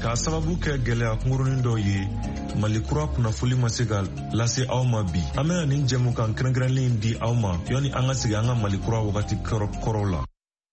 k'a sababu kɛ gɛlɛya kungurunin dɔ ye Mali kura kunnafoli ma se ka lase aw ma bi. An bɛna nin jɛmukan kɛrɛnkɛrɛnlen di aw ma yanni an ka segin an ka Mali kura wagati kɔrɔw la.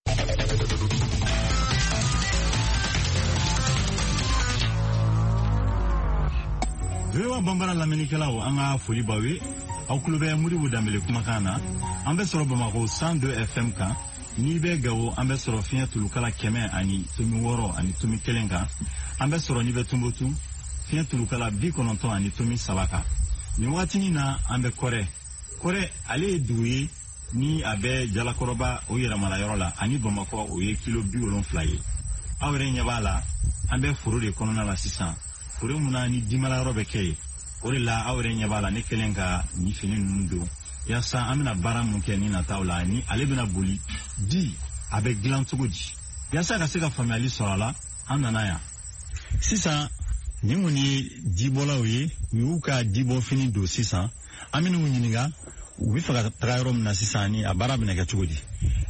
Wewa bambara laminikɛlaw an ka foli baw ye. Aw kulo bɛ Modibo Dambele kumakan na. An bɛ sɔrɔ Bamako 102 FM kan. N'i bɛ Gawo an bɛ sɔrɔ fiɲɛ tulukala 100.6 ani 1 kan. An bɛ sɔrɔ n'i bɛ Tombouctou fiɲɛ tulukala 90 ani 7 kan. Nin waatinin na an bɛ Kɔrɛ ale ye dugu ye ni a bɛ Jalakɔrɔba o yɛrɛmala yɔrɔ la ani Bamakɔ o ye kilo 70 ye. Aw yɛrɛ ɲɛ b'a la an bɛ foro de kɔnɔna la sisan. Foro mun na ni dimala yɔrɔ bɛ kɛ ye. O de la aw yɛrɛ ɲɛ b'a la ne kelen ka ni fini ninnu don. Yasa an bɛna baara mun kɛ ni nataw la ni ale bɛna boli di a bɛ dilan cogo di. Yasa ka se ka faamuyali sɔrɔ a la an nana yan. Sisan nin mun ye dibɔlaw ye u y'u ka dibɔ fini don sisan an bɛna u ɲininka u bɛ fɛ ka taga yɔrɔ min na sisan ni a baara bɛna kɛ cogo di.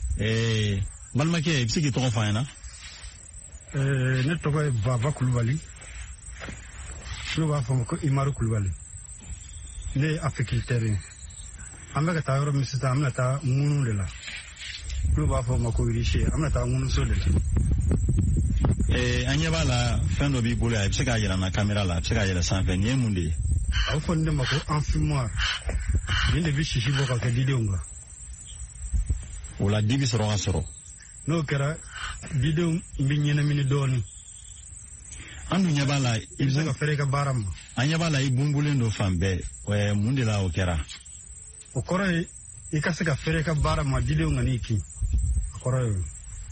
Balimakɛ i bɛ se k'i tɔgɔ fɔ an ɲɛna. Ne tɔgɔ ye Baba Kulubali. N'o b'a fɔ ko Imaru Kulubali. Ne ye agriculteur ye. An bɛ ka taa yɔrɔ min sisan an bɛna taa ŋunu de la. N'o b'a fɔ ma ko riche an bɛna taa ŋunuso de la. An ɲɛ b'a la fɛn dɔ b'i bolo yan i bɛ se k'a yɛlɛ n na caméra la a bɛ se k'a yɛlɛ sanfɛ nin ye mun de ye. A bɛ fɔ nin de ma ko enfumoir. Nin de bɛ sisi bɔ ka kɛ didenw kan. O la di bɛ sɔrɔ ka sɔrɔ. N'o kɛra didenw bɛ ɲɛnamini dɔɔnin. An dun ɲɛ b'a la i bɛ se ka fɛrɛ i ka baara ma. An ɲɛ b'a la i bunbulen don fan bɛɛ mun de la o kɛra. O kɔrɔ ye i ka se ka fɛrɛ i ka baara ma didenw ka n'i kin. O kɔrɔ ye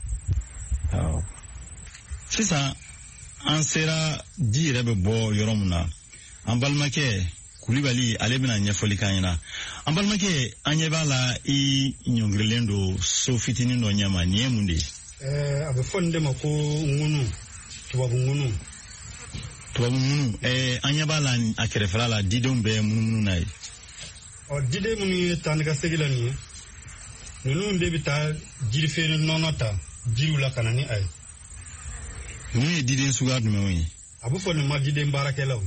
o. Sisan an sera di yɛrɛ bɛ bɔ yɔrɔ min na an balimakɛ Kulibali ale bɛna ɲɛfɔli k'an ɲɛna. An balimakɛ an ɲɛ b'a la i ɲɔngirilen don so fitinin dɔ ɲɛma nin ye mun de ye. A bɛ fɔ nin de ma ko ŋunu tubabu ŋunu. Tubabu ŋunu an ɲɛ b'a la a kɛrɛfɛla la didenw bɛ munumunu na ye. Diden minnu ye taa ni ka segin la nin ye ninnu de bɛ taa jirifeere nɔnɔ ta jiriw la ka na ni a ye. Ninnu ye diden suguya jumɛnw ye. A bɛ fɔ nin ma diden baarakɛlaw.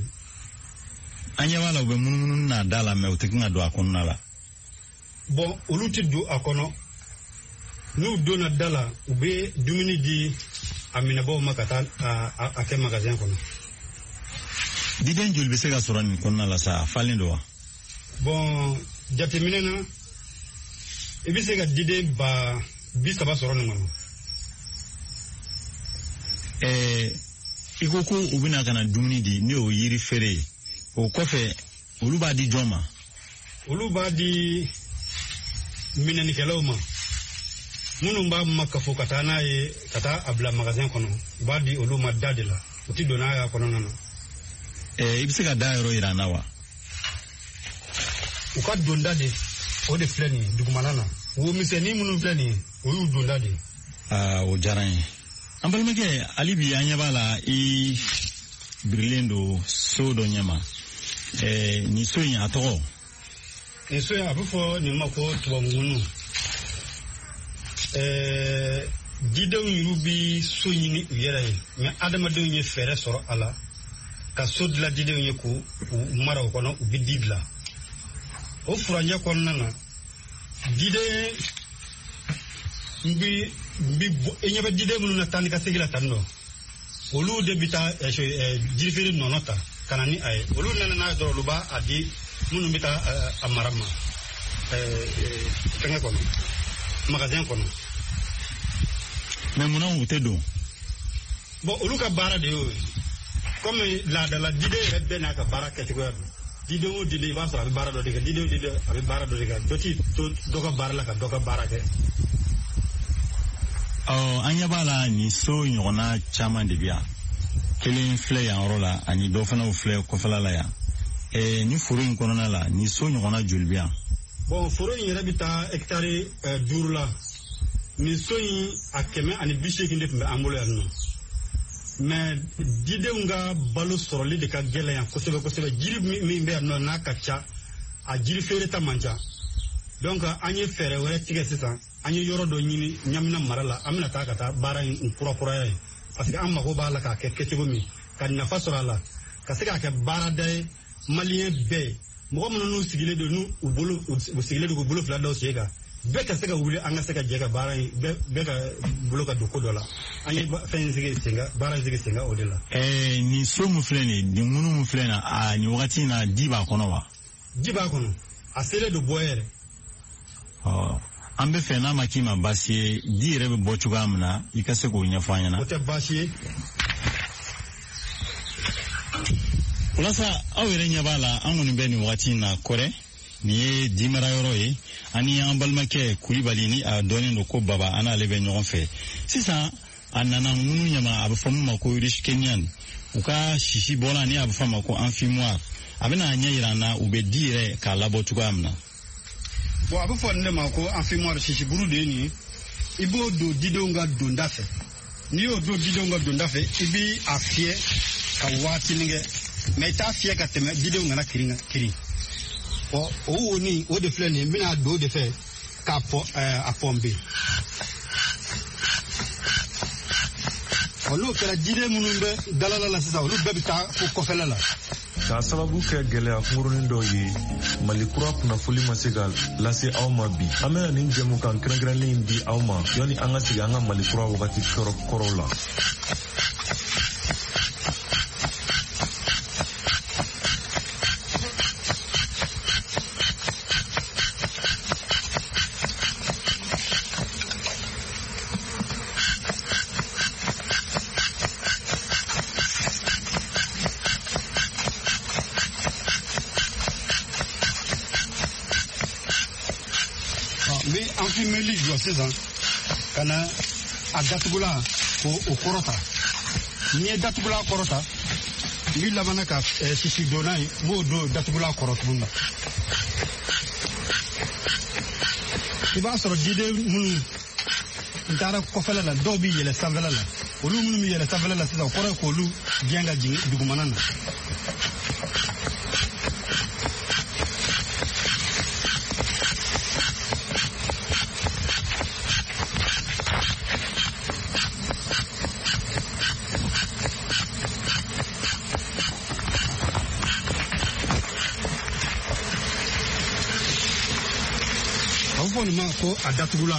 An ɲɛ b'a la u bɛ munumunu n'a da la mɛ u tɛ kan ka don a kɔnɔna la. Bon olu tɛ don a kɔnɔ n'u donna da la u bɛ dumuni di a minɛbaaw ma ka taa a kɛ magasin kɔnɔ. Diden joli bɛ se ka sɔrɔ nin kɔnɔna la sa a falen don wa. Bon jateminɛ na i bɛ se ka diden 30 sɔrɔ nin kɔnɔ. I ko ko u bɛna ka na dumuni di ne y'o yiri feere ye o kɔfɛ olu b'a di jɔn ma. Olu b'a di minɛnikɛlaw ma minnu b'a makafo ka taa n'a ye ka taa a bila magasin kɔnɔ u b'a di olu ma da de la u tɛ don n'a ye a kɔnɔna na. I bɛ se ka da yɔrɔ yira an na wa. U ka donda de o de filɛ nin ye dugumana na wo misɛnnin minnu filɛ nin ye o y'u donda de ye. O diyara n ye. An balimakɛ hali bi an ɲɛ b'a la i birilen don so dɔ ɲɛma nin so in a tɔgɔ. Nin so in a bɛ fɔ nin ma ko tubabu ŋunu. Didenw yɛrɛ bɛ so ɲini u yɛrɛ ye mɛ adamadenw ye fɛɛrɛ sɔrɔ a la ka so dilan didenw ye k'u mara o kɔnɔ u bɛ di bila. O furanjɛ kɔnɔna na diden i ɲɛ bɛ diden minnu na taa ni ka segin la tan nɔ olu de bɛ taa jirifeere nɔnɔ ta ka na ni a ye olu nana n'a ye dɔrɔn olu b'a di minnu bɛ taa a mara ma fɛngɛ kɔnɔ magasin kɔnɔ. Mais munna u tɛ don. Bon olu ka baara de y'o ye comme laadala diden yɛrɛ bɛɛ n'a ka baara kɛcogoya don. Diden o diden i b'a sɔrɔ a bɛ baara dɔ de kɛ diden o diden a bɛ baara dɔ de kɛ dɔ ti to dɔ ka baara la ka dɔ ka baara kɛ. An ɲɛ b'a la nin so ɲɔgɔnna caman de bɛ yan kelen filɛ yan yɔrɔ la ani dɔ fana filɛ kɔfɛla la yan ni foro in kɔnɔna la nin so ɲɔgɔnna joli bɛ yan. Bon foro in yɛrɛ bɛ taa hectare 5 la nin so in a 180 de tun bɛ an bolo yan nɔ. Mais didenw ka balo sɔrɔli de ka gɛlɛn yan kosɛbɛ kosɛbɛ jiri min bɛ yan nɔ n'a ka ca a jiri feere ta man ca donc an ye fɛɛrɛ wɛrɛ tigɛ sisan an ye yɔrɔ dɔ ɲini Ɲamina mara la an bɛna taa ka taa baara in kurakuraya ye parce que an mago b'a la k'a kɛ kɛcogo min ka nafa sɔrɔ a la ka se k'a kɛ baarada ye maliyɛn bɛɛ mɔgɔ minnu n'u sigilen don u sigilen don k'u bolo fila daw sen kan bɛɛ ka se ka wuli an ka se ka jɛ ka baara in bɛɛ ka bolo ka don ko dɔ la an ye fɛn sigi sen kan baara sigi sen kan o de la. Ni so mun filɛ nin nin ŋunu mun filɛ na nin wagati in na ji b'a kɔnɔ wa. ji b'a kɔnɔ a selen don bɔ yɛrɛ. An bɛ fɛ n'a ma k'i ma baasi ye ji yɛrɛ bɛ bɔ cogoya min na i ka se k'o ɲɛfɔ an ɲɛna. o tɛ baasi ye. walasa aw yɛrɛ ɲɛ b'a la an kɔni bɛ nin wagati in na kɔrɛ nin ye di mara yɔrɔ ye ani an balimakɛ Kulibali ni a dɔnnen don ko Baba an n'ale bɛ ɲɔgɔn fɛ sisan a nana ŋunu ɲama a bɛ fɔ min ma ko riche kenyan u ka sisi bɔla ni a bɛ fɔ ma ko amphimoire a bɛna a ɲɛ yira an na u bɛ di yɛrɛ k'a labɔ cogoya min na. bon a bɛ fɔ ne ma ko amphimoire sisiburu de ye nin ye i b'o don didenw ka donda fɛ n'i y'o don didenw ka donda fɛ i b'i a fiyɛ ka waatinin kɛ mɛ i t'a fiyɛ ka tɛmɛ didenw kana kirin. o woni o de filɛ nin ye n bɛna don o de fɛ k'a a pɔnpe n'o kɛra diden minnu bɛ galala la sisan olu bɛɛ bɛ taa fo kɔfɛla la. k'a sababu kɛ gɛlɛya kunkurunin dɔw ye Mali kura kunnafoli ma se ka lase aw ma bi an bɛna nin jɛmukan kɛrɛnkɛrɛnlen di aw ma yanni an ka sigi an ka Mali kura wagati kɔrɔw la. an fi meli jɔ sisan ka na a datugula o kɔrɔta n'i ye datugula kɔrɔta n b'i labana ka sisi donna ye n b'o don datugula kɔrɔ tuguni na i b'a sɔrɔ diden minnu n taara kɔfɛla la dɔw bɛ yɛlɛ sanfɛla la olu minnu bɛ yɛlɛ sanfɛla la sisan o kɔrɔ ye k'olu gɛn ka jigin dugumana na. fɔ nin ma ko a datugula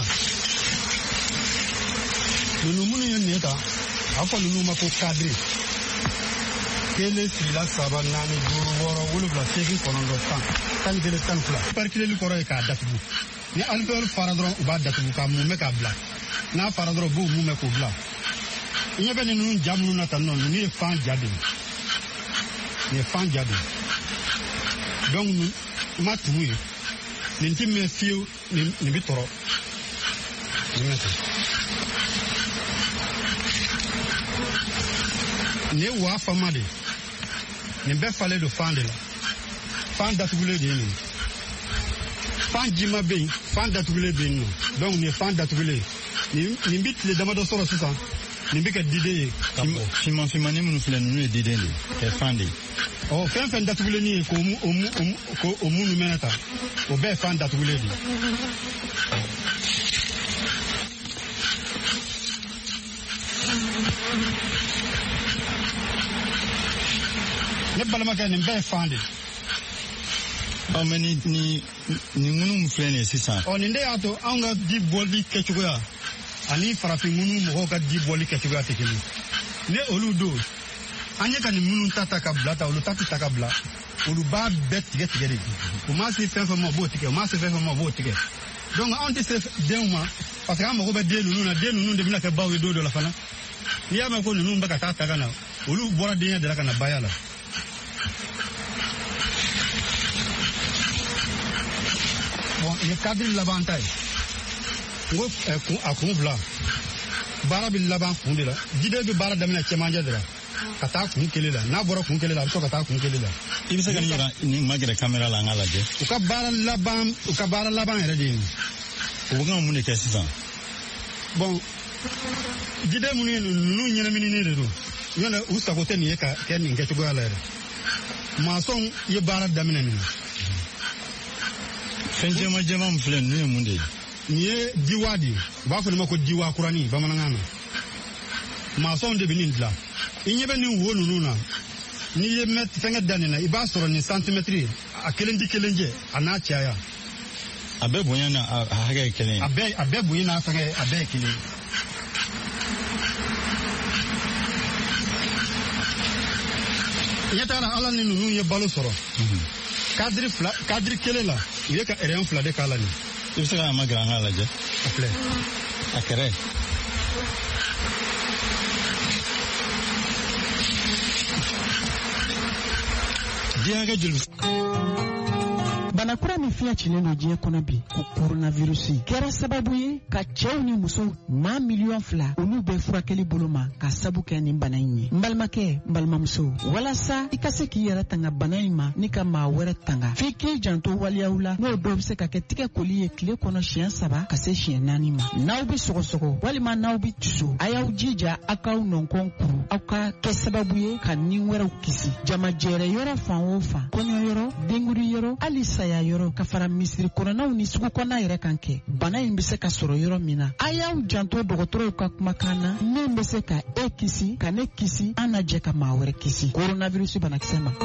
ninnu minnu ye nin ta a fɔ ninnu ma ko kadiri kelen fila saba naani duuru wɔɔrɔ wolonwula seegin kɔnɔntɔn tan ni kelen tan ni fila parikileli kɔrɔ ye k'a datugu ni alcool fara dɔrɔn u b'a datugu k'a munmɛ k'a bila n'a fara dɔrɔn u b'o munmɛ k'o bila i ɲɛ bɛ ninnu ja minnu na tan nɔ ninnu ye fan ja de ye nin ye fan ja de ye donc n ma tugu ye nin ti mɛn fiyewu nin bi tɔrɔ nin mɛn ten nin ye waa fama de nin bɛɛ falen don fan de la fan datugulen de ye nin fan jima bɛ yen fan datugulen bɛ yen nɔ donc nin ye fan datugulen nin bi tile damadɔ sɔrɔ sisan nin bɛ kɛ diden ye ka bɔ fimanfimanin minnu filɛ ninnu ye diden de kɛ fan de ye fɛn fɛn datugulen ye ko munnu mɛnɛ ta o bɛɛ ye fan datugulen de ne balimakɛ nin bɛɛ ye fan de mɛ nin ŋunu min filɛ nin ye sisan nin de y'a to anw ka di bɔli kɛcogoya ani farafin ŋunu mɔgɔw ka di bɔli kɛcogoya tɛ kelen ne olu don an ye ka nin minnu ta ka bila ta olu ta tɛ ta ka bila olu b'a bɛɛ tigɛ tigɛ de u ma se fɛn fɛn ma u b'o tigɛ u ma se fɛn fɛn ma u b'o tigɛ donc anw tɛ se denw ma parce que an mago bɛ den ninnu na den ninnu de bɛna kɛ baw ye don dɔ la fana n'i y'a mɛn ko ninnu bɛ ka taa ta ka na olu bɔra denkɛ de la ka na baya la bon nin ye kadiri laban ta ye n ko a kun fila baara bɛ laban kun de la jiden bɛ baara daminɛ cɛmancɛ de la ka taa kun kelen la n'a bɔra kun kelen la a bɛ to ka taa kun kelen la. I bɛ se ka nin magɛrɛ kamera la an k'a lajɛ. u ka baara laban yɛrɛ de ye nin. u bɛ ka mun de kɛ sisan. bon jiden minnu ye ninnu ɲɛnamininen de don n'o tɛ u sago tɛ nin ye ka kɛ nin kɛcogoya la yɛrɛ masɔnw ye baara daminɛ nin na. fɛn jɛman jɛman min filɛ ninnu ye mun de ye. nin ye diwa de ye u b'a fɔ nin ma ko diwa kuranin bamanankan na masɔnw de bɛ nin dilan inyebe ni wo nunu na ni ye met fenga danina iba soro ni centimetre a kelendi kelenje ana chaya abe bonya na haga kelen abe bonya na fenga abe kelen yatara ala ni nunu ye balo soro kadri kelela ye ka eren fla de kala ni ibse ka magra ngala je aple akere dia ga julus banakura min fiya cilen do diɲɛ kɔnɔ bi ko coronavirusi kɛra sababu ye ka cɛw ni musow maa miliyɔn 2 olu bɛ furakɛli bolo ma ka sabu kɛ nin bana in ye n balimakɛ n balimamuso walasa i ka se k'i yɛrɛ tanga bana in ma ni ka maa wɛrɛ tanga f'i k'i janto waliyaw la n'o dɔw bɛ se ka kɛ tigɛ koli ye tile kɔnɔ siɲɛ 3 ka se siɲɛ 4 ma n'aw bɛ sɔgɔsɔgɔ walima n'aw bɛ tusu a y'aw jija aw k'aw nɔnkɔn kuru aw ka kɛ sababu ye ka nin wɛrɛw kisi jamajɛrɛ yɔrɔ fan o fan kɔɲɔ yɔrɔ denguri yɔrɔ hali saya yɔrɔ ka fara misiri kɔnɔnaw ni sugu kɔnɔna yɛrɛ kan kɛ bana in bɛ se ka sɔrɔ yɔrɔ min na a y'aw janto dɔgɔtɔrɔw ka kumakan na min bɛ se ka e kisi ka ne kisi an na jɛ ka maa wɛrɛ kisi coronavirus banakisɛ ma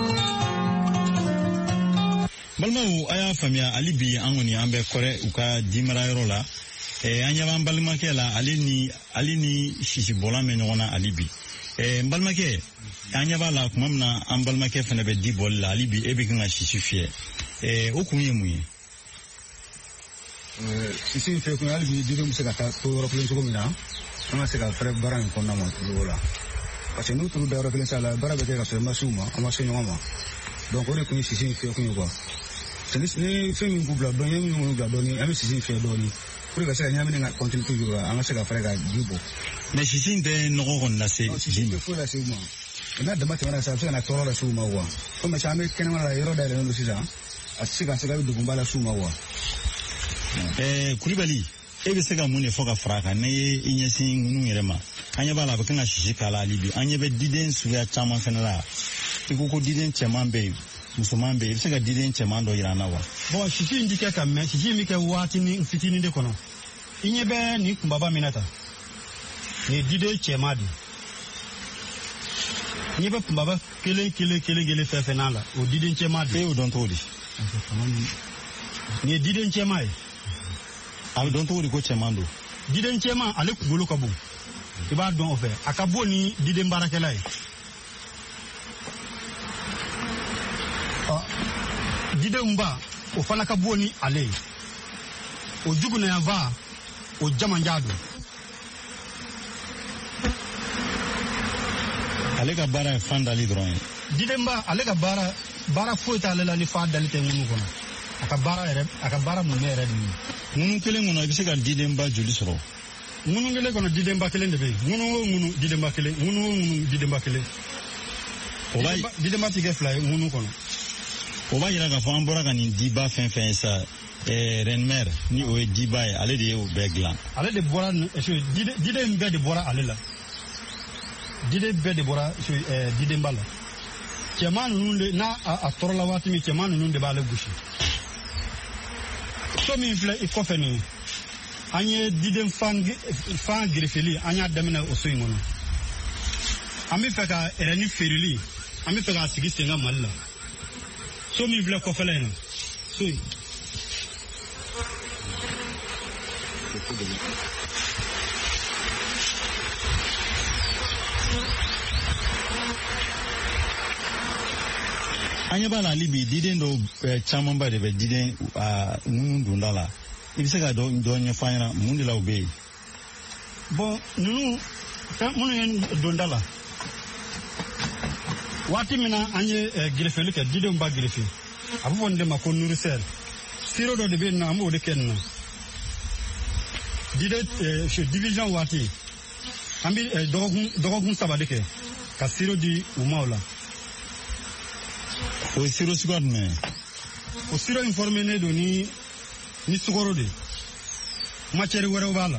balimaw a y'a faamuya hali bi an kɔni an bɛ kɔrɛ u ka dimara yɔrɔ la an ɲɛ b'an balimakɛ la ale ni sisibɔlan bɛ ɲɔgɔn na hali bi n balimakɛ an ɲɛ b'a la tuma min na an balimakɛ fana bɛ di bɔli la hali bi e bɛ kan ka sisi fiyɛ o kun ye mun ye sisi fiyɛ kun hali bi didenw bɛ se ka taa to yɔrɔ kelen cogo min na an ka se ka fɛrɛ baara in kɔnɔna ma cogo la parce que n'u turu da yɔrɔ kelen sa la baara bɛ kɛ ka sɔrɔ ma se u ma an ma se ɲɔgɔn ma donc o de kun ye sisi fiyɛ kun ye quoi ni fɛn min b'u bila dɔɔni min y'u bila dɔɔni an bɛ sisi fiyɛ dɔɔni pour que ka se ka ɲamini ka continue toujours an ka se ka fɛrɛ ka ji bɔ mais sisi in tɛ nɔgɔ kɔni lase sisi tɛ foyi lase u ma n'a dama tɛmɛna sa a bɛ se ka na tɔɔrɔ lase u ma quoi comme an bɛ kɛnɛmana la yɔrɔ dayɛlɛlen don sisan a se ka bɛ dugunba lase u ma quoi Kulibali e bɛ se ka mun de fɔ ka fara kan ne ye i ɲɛsin ŋunu yɛrɛ ma an ɲɛ b'a la a bɛ kan ka sisi k'a la hali bi an ɲɛ bɛ diden suguya caman fana la i ko diden cɛman bɛ yen musoman bɛ yen i bɛ se ka diden cɛman dɔ jira an na wa bon sisi in ti kɛ ka mɛn sisi in bɛ kɛ waatini fitinin de kɔnɔ i ɲɛ bɛ nin kunbaba min na ta nin ye diden cɛman de i ɲɛ bɛ kunbaba kelen fɛn fɛn n'a la o diden cɛman de e y'o dɔn cogo di nin ye diden cɛman ye a bɛ dɔn cogo di ko cɛman don diden cɛman ale kunkolo ka bon i b'a dɔn o fɛ a ka bon ni diden baarakɛla ye diden ba o fana ka bon ni ale ye o jugunayan ba o jamanja don ale ka baara ye fan dali dɔrɔn ye diden ba ale ka baara foyi t'ale la ni fa dali tɛ ŋunu kɔnɔ a ka baara mun yɛrɛ de ye ŋunu kelen kɔnɔ i bɛ se ka didenba joli sɔrɔ ŋunu kelen kɔnɔ didenba kelen de bɛ yen ŋunu o ŋunu didenba kelen ŋunu o ŋunu didenba kelen didenba ti kɛ fila ye ŋunu kɔnɔ o b'a jira k'a fɔ an bɔra ka nin diba fɛn fɛn ye sa renmer ni o ye diba ye ale de ye o bɛɛ dilan ale de bɔra diden bɛɛ de bɔra ale la diden bɛɛ de bɔra didenba la cɛman ninnu de n'a a tɔɔrɔla waati min cɛman ninnu de b'ale gosi so min filɛ i kɔfɛ nin ye an ye diden fan gerefeli an y'a daminɛ o so in kɔnɔ an bɛ fɛ ka ɛrɛni feereli an bɛ fɛ k'a sigi sen kan Mali la so min filɛ kɔfɛla in na so in an ɲɛ b'a la hali bi diden dɔw camanba de bɛ diden ŋunu donda la i bɛ se ka dɔ ɲɛfɔ an ɲɛna mun de la u bɛ yen bon ninnu minnu ye donda la waati min na an ye gerefeli kɛ didenw b'a gerefe a bɛ fɔ nin de ma ko nourrisseur siro dɔ de bɛ yen nɔ an b'o de kɛ nin na division waati an bɛ dɔgɔkun 3 de kɛ ka siro di u ma o la o ye siro suguya jumɛn ye o siro in formé don ni sukaro de matière wɛrɛw b'a la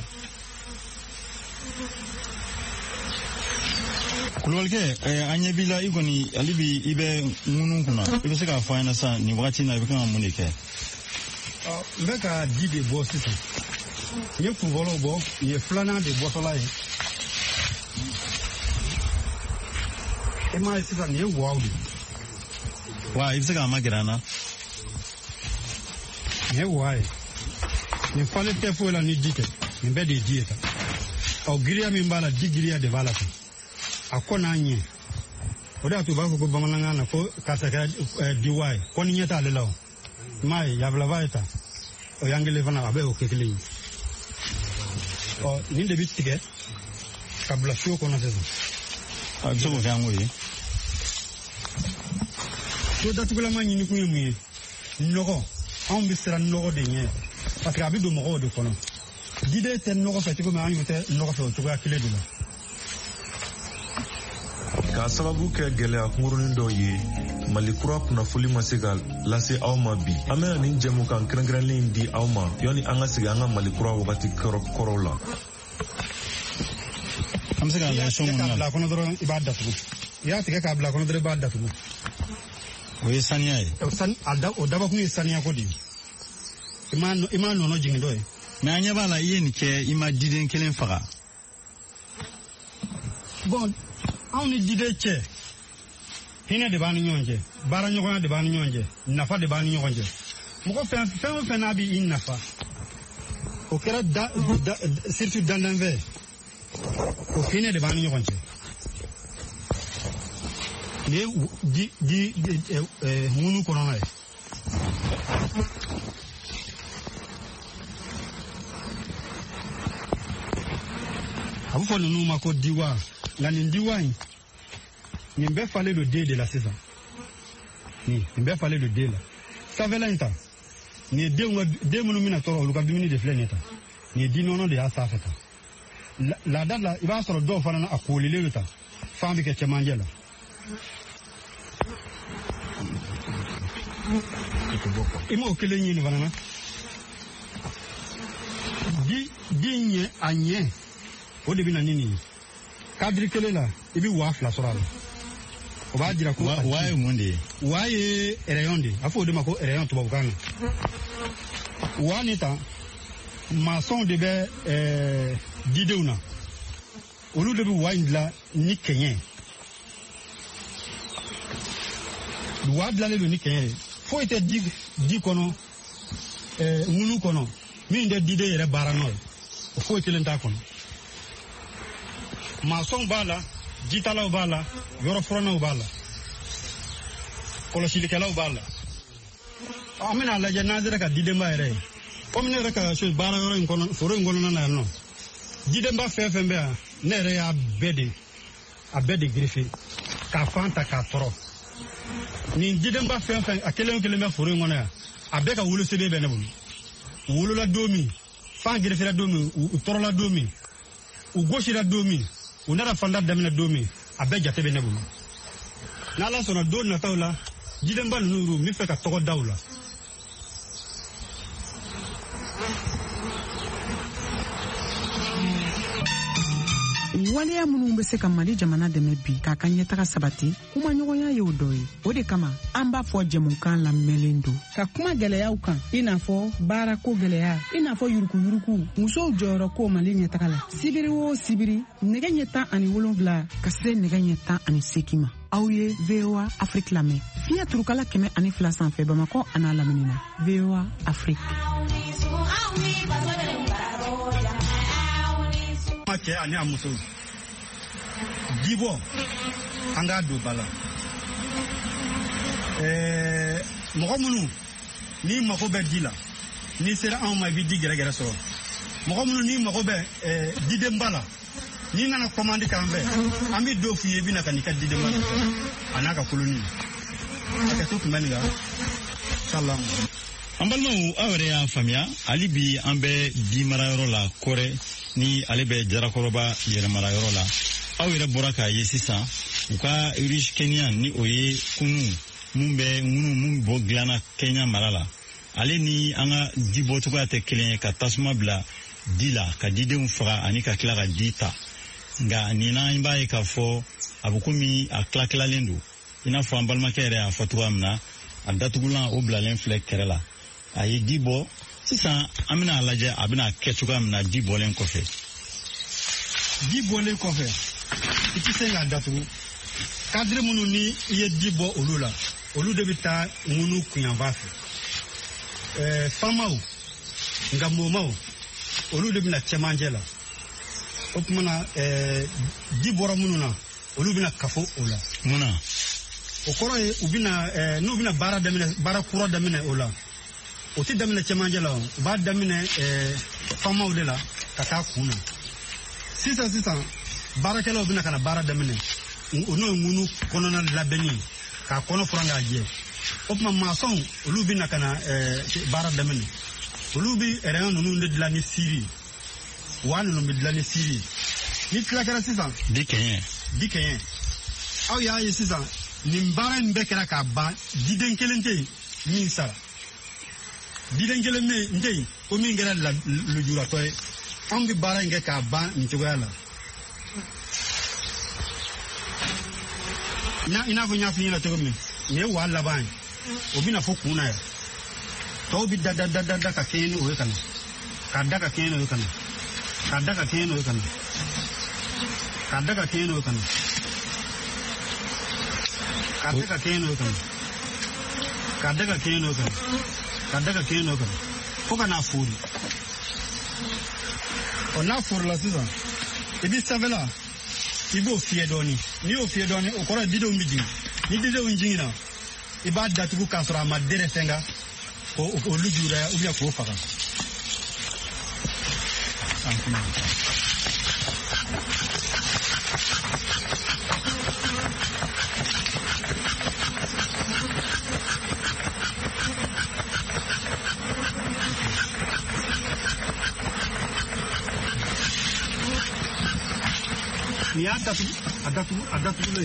Kulubalikɛ an ɲɛ b'i la i kɔni hali bi i bɛ ŋunu kunna i bɛ se k'a fɔ an ɲɛna sisan nin wagati in na i bɛ kan ka mun de kɛ n bɛ ka di de bɔ sisan n ye kunfɔlɔw bɔ nin ye filanan de bɔtɔla ye ma sisan nin ye waw de wa i bɛ se k'a magɛrɛ an na. nin ye wa ye nin falen tɛ foyi la ni di tɛ nin bɛɛ de ye di ye ta giriya min b'a la di giriya de b'a la ta a ko n'a ɲɛ o de y'a to u b'a fɔ ko bamanankan na ko karisa kɛra diwa ye ko ni ɲɛ t'ale la o i m'a ye yabilaba ye ta o y'an kelen fana a bɛ o kɛ kelen ye nin de bɛ tigɛ ka bila so kɔnɔ sisan. a bɛ se k'o kɛ an k'o ye. so datugulama ɲini kun ye mun ye nɔgɔ anw bɛ siran nɔgɔ de ɲɛ parce que a bɛ don mɔgɔw de kɔnɔ diden tɛ nɔgɔ fɛ cogo min an y'o tɛ nɔgɔ fɛ o cogoya kelen de la. k'a sababu kɛ gɛlɛya kunkurunin dɔw ye mali kura kunnafoli ma se ka lase aw ma bi an bɛna nin jɛmukan kɛrɛnkɛrɛnlen di aw ma yanni an ka sigi an ka mali kura wagati kɔrɔw la. an bɛ se k'a lajɛ so minnu na. i y'a tigɛ k'a bila kɔnɔ dɔrɔn i b'a datugu i y'a tigɛ k'a bila kɔnɔ dɔrɔn i b'a datugu. o ye saniya ye. o dabɔkun ye saniya ko de ye i m'a nɔnɔ jigin dɔ ye. mɛ an ɲɛ b'a la i ye nin kɛ i ma diden kelen faga. bon anw ni diden cɛ hinɛ de b'an ni ɲɔgɔn cɛ baara ɲɔgɔnya de b'an ni ɲɔgɔn cɛ nafa de b'an ni ɲɔgɔn cɛ mɔgɔ fɛn o fɛn n'a b'i nafa o kɛra surtout dandanfɛ o hinɛ de b'an ni ɲɔgɔn cɛ nin ye ŋunu kɔnɔna ye. a bɛ fɔ ninnu ma ko diwa nka nin diwa in nin bɛɛ falen don den de la sisan nin bɛɛ falen don den la sanfɛla in ta nin ye den minnu bɛna tɔɔrɔ olu ka dumuni de filɛ nin ta nin ye di nɔnɔ de y'a sanfɛ ta laada la i b'a sɔrɔ dɔw fana a koolilen don ta fan bɛ kɛ cɛmancɛ la. i m'o kelen ɲini fana na di ɲɛ a ɲɛ o de bɛ na ni nin ye kadiri kelen la i bɛ waa 2 sɔrɔ a la o b'a jira ko waa ye mun de ye. waa ye rayon de ye a fɔ o de ma ko rayon tubabukan na waa ni ta masɔnw de bɛ didenw na olu de bɛ waa in dilan ni kɛɲɛ waa dilanlen don ni kɛɲɛ ye foyi tɛ di kɔnɔ ŋunu kɔnɔ min tɛ diden yɛrɛ baara nɔ ye o foyi kelen t'a kɔnɔ. masɔnw b'a la jitalaw b'a la yɔrɔ furannaw b'a la kɔlɔsilikɛlaw b'a la an bɛna lajɛ n'an sera ka didenba yɛrɛ ye komi ne yɛrɛ ka baara yɔrɔ in kɔnɔ foro in kɔnɔna na yan nɔ didenba fɛn fɛn bɛ yan ne yɛrɛ y'a bɛɛ de girife k'a fan ta k'a tɔrɔ nin didenba fɛn fɛn a kelen o kelen bɛ foro in kɔnɔ yan a bɛɛ ka wolosɛbɛn bɛ ne bolo u wolola don min fan girifera don min u tɔrɔla don min u gosira don min u nana fanda daminɛ don min a bɛɛ jate bɛ ne bolo n'ala sɔnna don nataw la didenba ninnu n bɛ fɛ ka tɔgɔ da u la. waleya minnu bɛ se ka mali jamana dɛmɛ bi k'a ka ɲɛtaga sabati kumaɲɔgɔnya ye o dɔ ye o de kama an b'a fɔ jɛmukan lamɛnlen don ka kuma gɛlɛyaw kan i n'a fɔ baarako gɛlɛya i n'a fɔ yuruguyurugu musow jɔyɔrɔ ko mali ɲɛtaga la sibiri o sibiri nɛgɛ ɲɛ 17 ka se nɛgɛ ɲɛ 18 ma aw ye VOA Afrique lamɛn fiɲɛ turukala 102 sanfɛ Bamakɔ a n'a lamini na VOA Afrique. cɛ ani a muso dibɔ an k'a don ba la mɔgɔ minnu n'i mago bɛ di la n'i sera anw ma i bɛ di gɛrɛgɛrɛ sɔrɔ mɔgɔ minnu n'i mago bɛ didenba la n'i nana commande k'an fɛ an bɛ dɔw f'i ye i bɛ na ka n'i ka didenba a n'a ka koloni hakɛto tun bɛ nin kan salamu. an balimaw aw yɛrɛ y'a faamuya hali bi an bɛ di marayɔrɔ la kɔrɛ ni ale bɛ jarakɔrɔba yɛrɛmarayɔrɔ la aw yɛrɛ bɔra k'a ye sisan u ka riche kenya ni o ye kunu mun bɔ dilanna kenya mara la ale ni an ka di bɔcogoya tɛ kelen ye ka tasuma bila di la ka didenw faga ani ka tila ka di ta nka nin na an b'a ye k'a fɔ a bɛ komi a tilatilalen don i n'a fɔ an balimakɛ yɛrɛ y'a fɔ cogoya min na a datugulan o bilalen filɛ kɛrɛ la a ye di bɔ sisan an bɛna a lajɛ a bɛna kɛ cogoya min na di bɔlen kɔfɛ. di bɔlen kɔfɛ i tɛ se k'a datugu cadre minnu ni i ye di bɔ olu la olu de bɛ taa ŋunu kunyanfan fɛ famaw nka momaw olu de bɛna cɛmancɛ la o tuma na di bɔra minnu na olu bɛna kafo o la mun na o kɔrɔ ye u bɛna n'u bɛna baara kura daminɛ o la o tɛ daminɛ cɛmancɛ la u b'a daminɛ famaw de la ka taa kun na sisan baarakɛlaw bɛna ka na baara daminɛ o n'o ye ŋunu kɔnɔna labɛnni k'a kɔnɔ furan k'a jɛ o tuma masɔnw olu bɛna ka na baara daminɛ olu bɛ rɛyɔn ninnu de dilan ni siri wa ninnu bɛ dilan ni siri ni tila kɛra sisan di kɛɲɛ aw y'a ye sisan nin baara in bɛɛ kɛra k'a ban diden kelen tɛ yen min sara diden kelen tɛ yen ko min kɛra lujuratɔ ye anw bɛ baara in kɛ k'a ban nin cogoya la i n'a fɔ n y'a f'i ɲɛna cogo min nin ye wa laban ye o bɛna fɔ kun na yan tɔw bɛ da ka kɛɲɛ ni o ye ka na k'a da ka kɛɲɛ n'o ye ka na k'a da ka kɛɲɛ n'o ye ka na k'a da ka kɛɲɛ n'o ye ka na k'a da ka kɛɲɛ n'o ye ka na k'a da ka kɛɲɛ n'o ye ka na k'a da ka kɛɲɛ n'o ye ka na fo ka n'a fori ɔ n'a forila sisan i bɛ sanfɛla i b'o fiyɛ dɔɔnin n'i y'o fiyɛ dɔɔnin o kɔrɔ ye didenw bɛ jigin ni didenw jiginna i b'a datugu k'a sɔrɔ a ma dɛrɛ fɛnka k'olu juraya ou bien k'o faga. Ni ada tu lagi.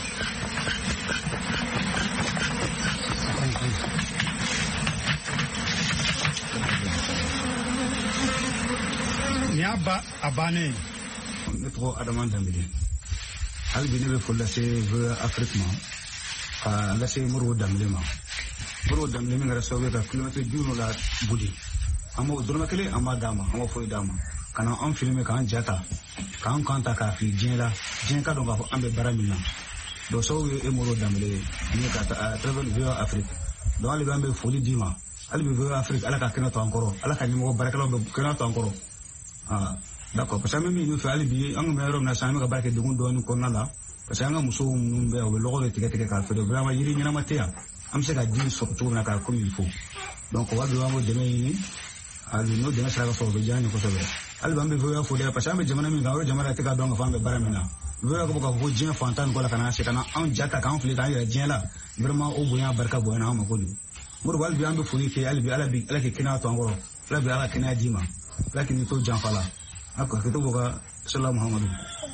Ni abane. Ne tɔgɔ Adama Dambele. Hali bi ne bɛ foli lase VOA Afrique ma ka lase Modibo Dambele ma. Modibo Dambele min kɛra sababu ye ka kilomɛtiri 50 la boli. An m'o dɔrɔmɛ kelen an b'a d'a ma, an m'o foyi d'a ma. Ka na an filmer k'an ja ta k'an kan ta k'a fili diɲɛ la diɲɛ ka dɔn k'a fɔ an bɛ baara min na donc sababu ye Modibo Dambele ye ni ka travers VOA Afrique donc hali bi an bɛ foli d'i ma hali bi VOA Afrique ala ka kɛnɛ to an kɔrɔ ala ka ɲɛmɔgɔ baarakɛlaw bɛ kɛnɛ to an kɔrɔ d'accord parce que an bɛ min fɛ hali bi an kun bɛ yɔrɔ min na sisan an bɛ ka baara kɛ degun dɔɔni kɔnɔna la parce que an ka musow minnu bɛ u bɛ lɔgɔ de tigɛ k'a feere vraiment yiri ɲɛnama tɛ yan an bɛ se ka di sɔrɔ cogo min na k'a comme il faut donc wa bi an b'o dɛmɛ ɲini hali n'o dɛmɛ sera ka sɔrɔ o bɛ diya an ye kosɛbɛ hali bi an bɛ VOA fo dɛ parce que an bɛ jamana min kan o jamana tɛ ka dɔn ka fɔ an bɛ baara min na VOA ko k'a fɔ ko diɲɛ fantan ni kɔ la ka na se ka na anw ja ta k'an fili k'an yɛrɛ diɲɛ la vraiment o bonya barika bonya an ma kojugu Modibo hali bi an bɛ foli kɛ hali bi ala k'i kɛnɛya to an kɔrɔ ala bi ala ka kɛnɛya d'i ma ala k'i to janfa la a ko k'i to bɔ ka sala Muhamadu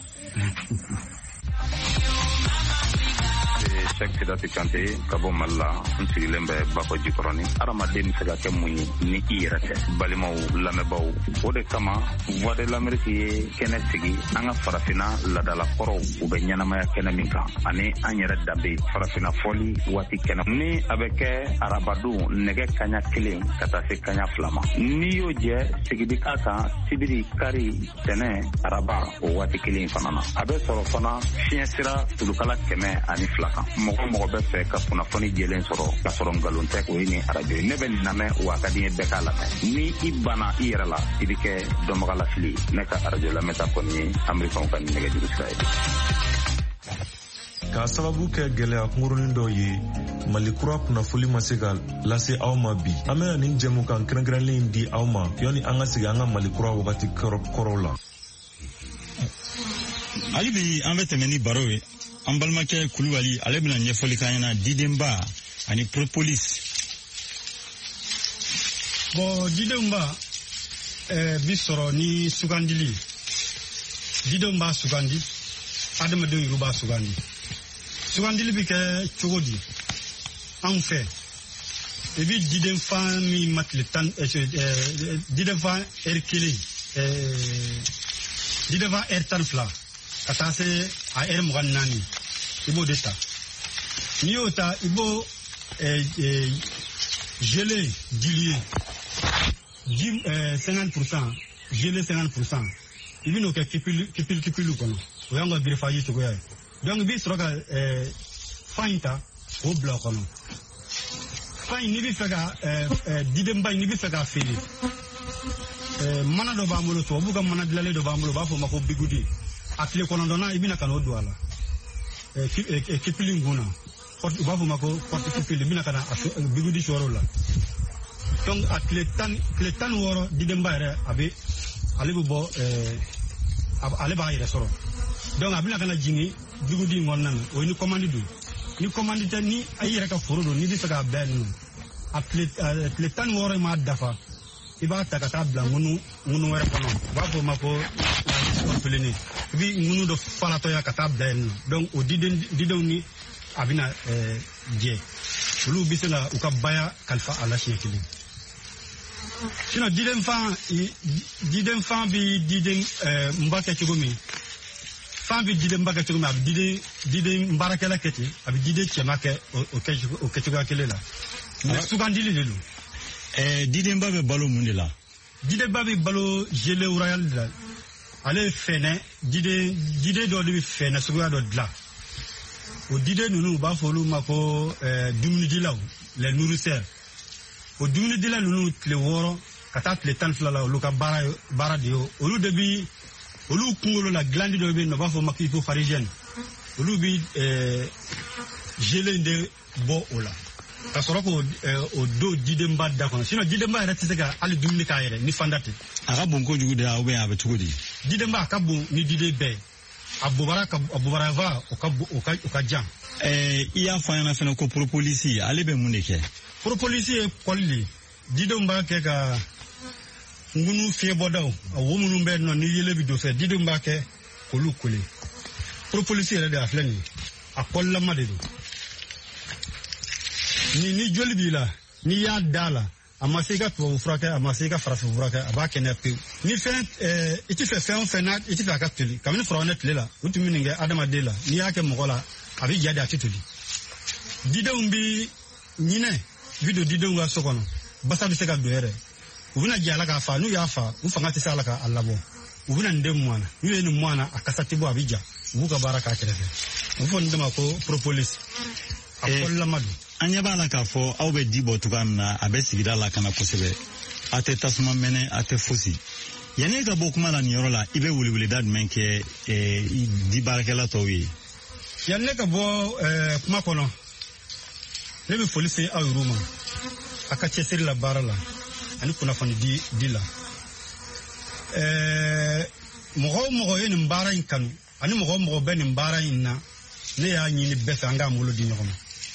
Cheikh Sidati Kante ka bɔ Mali la n sigilen bɛ Bakɔ Jikɔrɔni adamaden bɛ se ka kɛ mun ye ni i yɛrɛ tɛ balimaw lamɛnbaw o de kama Voix de l'Amérique ye kɛnɛ sigi an ka farafinna ladalakɔrɔw u bɛ ɲɛnamaya kɛnɛ min kan ani an yɛrɛ danbe farafinna fɔli waati kɛnɛ ni a bɛ kɛ arabadon nɛgɛ kaɲa 1 ka taa se kaɲa 2 ma n'i y'o jɛ sigidi ka kan sibiri kari tɛnɛ araba o waati kelen fana na a bɛ sɔrɔ fana fiɲɛ sira tulukala 102 kan mɔgɔ bɛ fɛ ka kunnafoni jɛlen sɔrɔ ka sɔrɔ nkalon tɛ o ye ni arajo ye ne bɛ nin lamɛn wa ka di n ye bɛɛ k'a lamɛn ni i banna i yɛrɛ la i bɛ kɛ dɔnbaga lafili ne ka arajo lamɛnta kɔni ye amerikanw ka nɛgɛjuru sira ye k'a sababu kɛ gɛlɛya kunkurunin dɔ ye mali kura kunnafoli ma se ka lase aw ma bi an bɛna nin jɛmukan kɛrɛnkɛrɛnlen di aw ma yanni an ka sigi an ka mali kura wagati kɔrɔw la hali bi an bɛ tɛmɛ ni baro ye an balimakɛ Kulubali ale bɛna ɲɛfɔli k'an ɲɛna didenba ani propolis bon didenba bi sɔrɔ ni sugandili didenw b'a sugandi adamadenw yɛrɛ b'a sugandi sugandili bɛ kɛ cogo di anw fɛ i bɛ didenfan min ma tile 10 didenfan heure 1 didenfan heure 12 ka taa se a heure 24 i b'o de ta n'i y'o ta i b'o gelé dilué 50% gelé 50% i bɛ n'o kɛ kipili kɔnɔ o y'an ka greffage cogoya ye donc bi sɔrɔ ka fan in ta k'o bila o kɔnɔ fan in n'i bɛ fɛ ka didenba in n'i bɛ fɛ k'a feere mana dɔ b'an bolo tubabuw ka mana dilanlen dɔ b'an bolo u b'a fɔ o ma ko bigudi a tile 9 i bɛna ka n'o don a la kipili in kun na u b'a fɔ o ma ko porte kipili i bɛna ka na bigudi sɔrɔ o la donc a tile 16 didenba yɛrɛ ale bɛ bɔ ale b'a yɛrɛ sɔrɔ donc a bɛna ka na jigin bigudi in kɔnɔna na o ye ni commande don ni commande tɛ ni a yɛrɛ ka foro don n'i bɛ fɛ k'a bɛɛ ninnu a tile 16 in m'a dafa i b'a ta ka taa bila ŋunu wɛrɛ kɔnɔ u b'a fɔ o ma ko orphelinat i bɛ ŋunu dɔ falatɔya ka taa bila yen nɔ donc o didenw ni a bɛna jɛ olu bɛ se ka u ka baya kalifa a la siɲɛ kelen sinon diden fan bɛ diden nba kɛ cogo min fan bɛ diden ba kɛ cogo min a bɛ diden baarakɛla kɛ ten a bɛ diden cɛma kɛ o kɛcogoya kelen la mais sugandili de don. Didenba bɛ balo mun de la? Didenba bɛ balo gelée royale de la ale ye fɛnɛ diden dɔ de bɛ fɛnɛ suguya dɔ dilan o diden ninnu u b'a fɔ olu ma ko dumunidilaw les nourrisseurs o dumunidila ninnu tile 6 ka taa tile 12 la olu ka baara de ye olu de bi olu kunkolo la glande dɔ bɛ yen nɔ u b'a fɔ ma k'ipo pharyngienne olu bi gelée de bɔ o la ka sɔrɔ k'o don didenba da kɔnɔ sinon didenba yɛrɛ tɛ se ka hali dumuni k'a yɛrɛ ni fanda tɛ. A ka bon kojugu de ou bien a bɛ cogo di? Didenba a ka bon ni diden bɛɛ ye a bobara va o ka jan. I y'a fɔ an ɲɛna fɛnɛ ko propolis ale bɛ mun de kɛ? Propolis ye kɔli de didenw b'a kɛ ka ŋunu fiɲɛbɔdaw a wo minnu bɛ yen nɔ ni yelen bɛ don fɛ didenw b'a kɛ k'olu kole propolis yɛrɛ de a filɛ nin ye a kɔlilama de don. Ni joli b'i la n'i y'a da la a ma se i ka tubabu furakɛ a ma se i ka farafin furakɛ a b'a kɛnɛya pewu ni fɛn i tɛ fɛ fɛn o fɛn i tɛ fɛ a ka toli kabini farawanɛ tile la u tun bɛ nin kɛ adamaden la n'i y'a kɛ mɔgɔ la a bɛ ja de a tɛ toli didenw bɛ ɲinɛ bi don didenw ka so kɔnɔ basa bɛ se ka don yɛrɛ u bɛna jɛ a la k'a fa n'u y'a fa u fanga tɛ se a la k'a labɔ u bɛna nin den mɔn na n'u ye nin mɔn na a kasa tɛ bɔ a bɛ ja u b'u ka baara k'a kɛrɛfɛ u bɛ fɔ nin de ma ko propolis a kɔlilama don. An ɲɛ b'a la k'a fɔ aw bɛ di bɔ cogoya min na a bɛ sigida la kana kosɛbɛ a tɛ tasuma mɛnɛ a tɛ fosi yanni ka bɔ kuma la nin yɔrɔ la i bɛ weleweleda jumɛn kɛ di baarakɛla tɔw ye? Yanni ka bɔ kuma kɔnɔ ne bɛ foli se aw yɛrɛ ma a ka cɛsiri la baara la ani kunnafoni di la mɔgɔ o mɔgɔ ye nin baara in kanu ani mɔgɔ o mɔgɔ bɛ nin baara in na ne y'a ɲini bɛɛ fɛ an k'a bolo di ɲɔgɔn ma.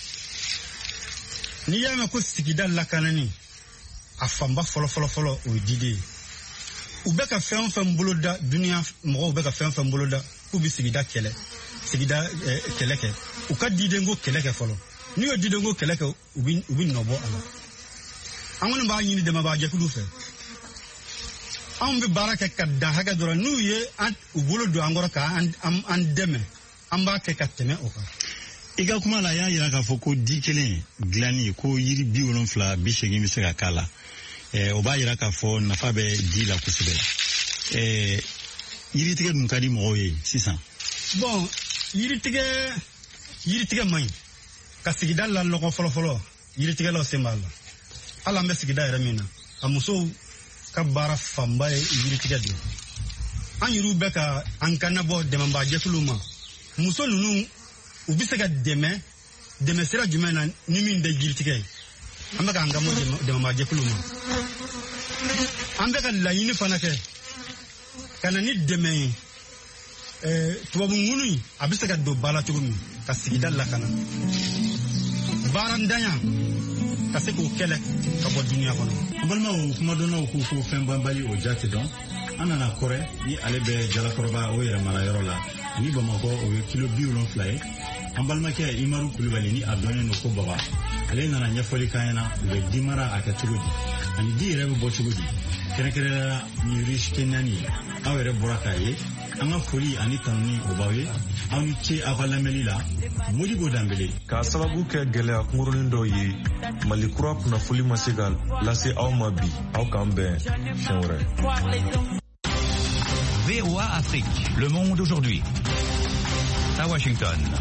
N'i y'a mɛn ko sigida lakanani a fanba fɔlɔ o ye diden ye u bɛ ka fɛn o fɛn boloda duniya mɔgɔw bɛ ka fɛn o fɛn boloda k'u bɛ sigida kɛlɛ kɛ u ka didenko kɛlɛ kɛ fɔlɔ n'u ye didenko kɛlɛ kɛ u bɛ nɔbɔ a la an kɔni b'a ɲini dɛmɛbaajɛkuluw fɛ anw bɛ baara kɛ ka dan hakɛ dɔrɔn n'u ye u bolo don an kɔrɔ k'an dɛmɛ an b'a kɛ ka tɛmɛ o kan. I ka kuma la y'a jira k'a fɔ ko di kelen dilanni ko yiri 70 80 bɛ se ka k'a la o b'a jira k'a fɔ nafa bɛ di la kosɛbɛ yiritigɛ dun ka di mɔgɔw ye sisan. Bon yiritigɛ man ɲi ka sigida la lɔgɔ fɔlɔ yiritigɛlaw sen b'a la hali an bɛ sigida yɛrɛ min na a musow ka baara fanba ye yiritigɛ de ye an yɛrɛw bɛ ka an kannabɔ dɛmɛbaajɛkuluw ma muso ninnu u bɛ se ka dɛmɛ sira jumɛn na ni min tɛ jiritigɛ ye an bɛ k'an kanbɔ dɛmɛbaajɛkuluw ma an bɛ ka laɲini fana kɛ ka na ni dɛmɛ ye tubabu ŋunu in a bɛ se ka don ba la cogo min ka sigida lakana baara ntanya ka se k'o kɛlɛ ka bɔ duniya kɔnɔ. An balimaw kuma dɔnnaw ko fo fɛn banbali o jate dɔn an nana kɔrɛ ni ale bɛ jalakɔrɔba o yɛrɛ mara yɔrɔ la ni Bamakɔ o ye kilo 70 ye an balimakɛ Imaru Kulibali ni a dɔnnen don ko baba ale nana ɲɛfɔli k'an ɲɛna u bɛ di mara a kɛ cogo di ani di yɛrɛ bɛ bɔ cogo di kɛrɛnkɛrɛnnenya ni riche kenyani aw yɛrɛ bɔra k'a ye an ka foli ani tanuni o b'aw ye aw ni ce aw ka lamɛnni la Modibo Dambele k'a sababu kɛ gɛlɛya kunkurunin dɔw ye Mali kura kunnafoli ma se ka lase aw ma bi aw k'an bɛn fiɲɛ wɛrɛ. VOA Afrique, le monde aujourd'hui. À Washington.